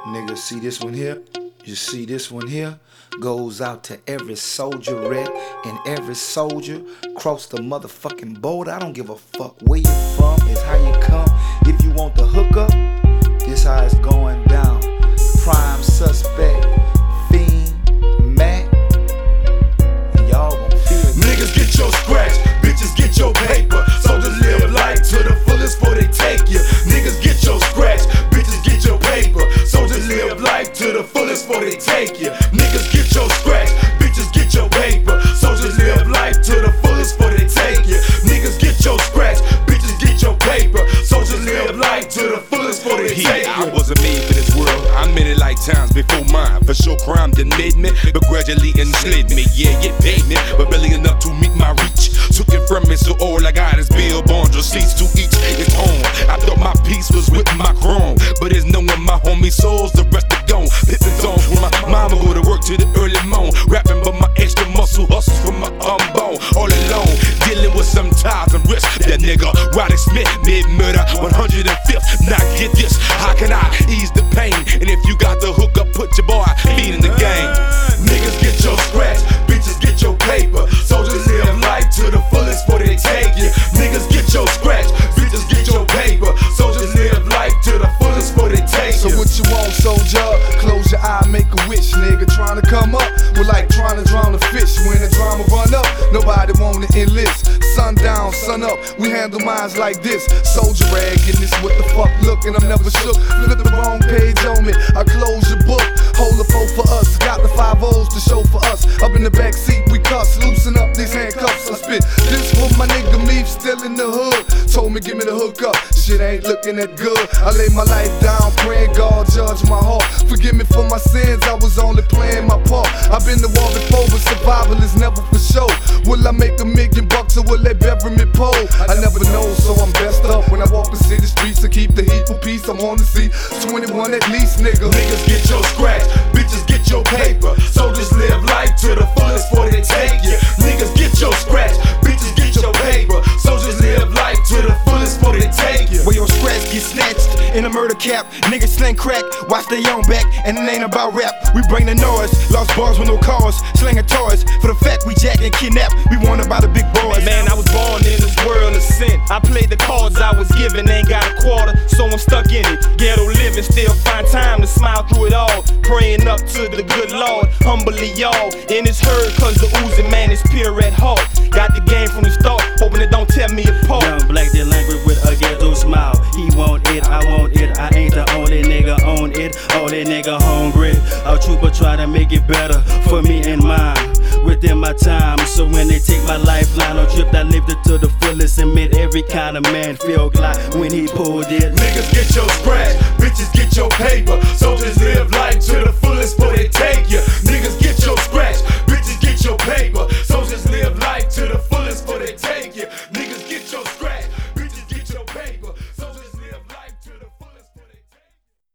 Nigga, see this one here? You see this one here? Goes out to every soldierette and every soldier cross the motherfucking border. I don't give a fuck where you from, it's how you come. If you want the hookup, this how it's going down. Prime suspect, fiend, Mac, and y'all gon' feel it. Niggas get your scratch, bitches get your paper. Soldiers live life to the fullest before they take you. Niggas get your scratch, bitches get your paper. Soldiers live life to the fullest before they take you. Niggas get your scratch, bitches get your paper. Soldiers live life to the fullest before they take you. Niggas get your scratch, bitches get your paper. Soldiers live life to the fullest before they take you. I wasn't made for this world, I made it like times before mine. For sure crime didn't made me, but gradually enslaved me. Yeah, it paid me, but barely enough to meet my reach. Took it from me, so all I got is billboards, receipts to each its home. I thought my peace was with my chrome, but it's knowing my homie souls, the rest are gone. Pippin' songs when my mama go to work to the early morn. Rapping, but my extra muscle hustles from my bone. All alone, dealing with some ties and risks. That nigga, Roddy Smith, mid-murder, 105th. Now get this, how can I ease the pain? And if you got the hook up, put your boy feet in the game. Niggas get your scratch, bitches get your paper. Soldiers live life to the fullest before they take you. Niggas get your scratch, bitches get your paper. Soldiers live life to the fullest before they take you. So what you want, soldier? Close your eye, make a wish, nigga. Trying to come up, we're like trying to drown a fish. When the drama run up, nobody wanna enlist. Sundown, sun up, we handle minds like this. Soldier rag in this, what the fuck look, and I'm never shook. Flip the wrong page on me, I close your book. Hold the phone for us, got the 5 O's to show for us. Up in the back seat, we cuss, loosen up these handcuffs. I spit this for my nigga Meef, still in the hood. Told me give me the hookup, shit ain't looking that good. I lay my life down, praying God judge my heart. Forgive me for my sins, I was only playing my part. I've been to war before, but survival is never for show. Will I make $1 million or will they bury me pole? I never know, so I'm best up when I walk the city streets to keep the heat for peace. I'm on to see 21 at least, nigga. Niggas get your scratch, bitches get your paper. Soldiers live life to the fullest before they take you. Niggas get your scratch, bitches get your paper. Soldiers live life to the fullest before they take you. Where your scratch get snatched in a murder cap. Niggas sling crack, watch their own back, and it ain't about rap. We bring the noise, lost bars with no cars, slinging toys. For the fact we jack and kidnap, we wanted by the big boys. Man, I was born in this world of sin. I played the cards I was given, ain't got a quarter, so I'm stuck in it. Ghetto living, still find time to smile through it all. Praying up to the good Lord, humbly y'all. In his herd, cause the oozing man is pure at heart. Got the game from the start, hoping it don't tear me apart. Young black delinquent with a ghetto smile. He want it, I want it. I ain't the only nigga on it. Only nigga hungry. A trooper try to make it better for me and mine. Within my time, so when they take my lifeline on trip, I lived it to the fullest and made every kind of man feel glad when he pulled it. Niggas get your scratch, bitches get your paper.